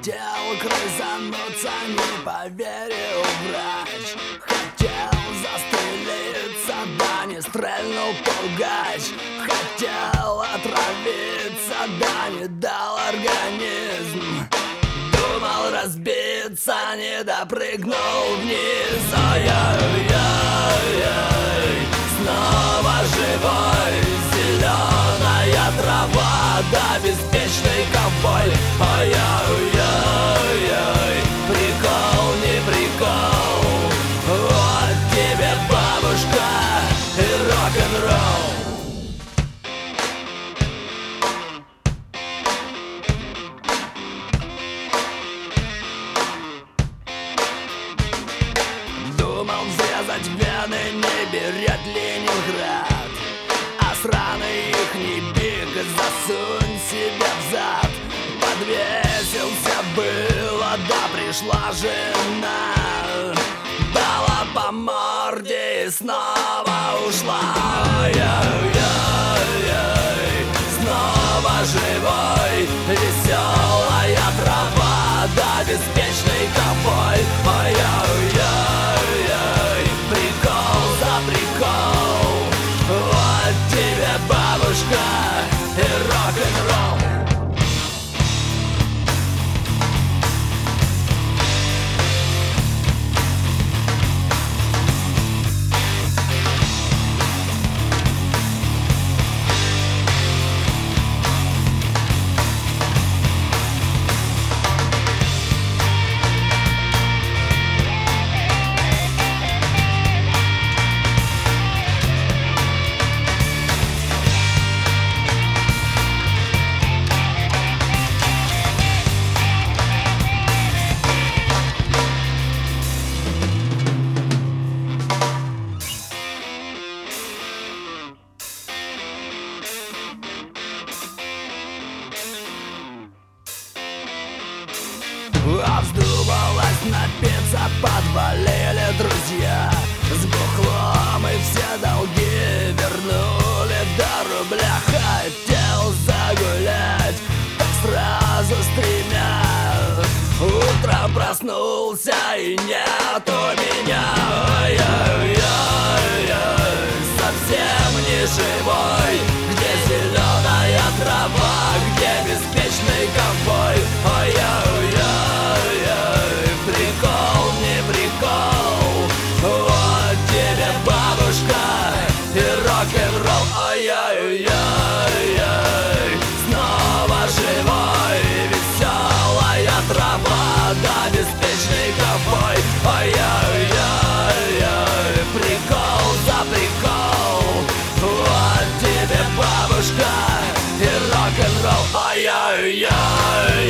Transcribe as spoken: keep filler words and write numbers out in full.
Хотел крысануться, не поверил врач. Хотел застрелиться, да не стрельнул пугач. Хотел отравиться, да не дал организм. Думал разбиться, не допрыгнул вниз. Ой-ой-ой, снова живой. Зеленая трава, да беспечный ковбой. Ой-ой-ой, прикол, не прикол. Вот тебе бабушка и рок-н-ролл. Думал взрезать вены, не берет Ленинград. А сраный ихний биг засунь себе в зад. Подвесился было, да пришла жена. Дала по морде и снова ушла. Ой-ой-ой, снова живой. Веселая трава, да беспечный ковбой. Ой-ой-ой, прикол за прикол. Вот тебе бабушка и рок-н-ролл. А вздумалась напиться, подвалили друзья. С бухлом и все долги вернули до рубля. Хотел загулять, так сразу с тремя. Утром проснулся и нету меня. Ой-ой-ой, совсем не живой. Где зеленая трава, где беспечный ковбой. Ой-ой-ой, прикол, не прикол. Вот тебе бабушка и рок-н-ролл. Ой-ой-ой, снова живой. Веселая трава, да беспечный ковбой. Ой-ой-ой, прикол за прикол. Вот тебе бабушка и рок-н-ролл. Ой-ой-ой.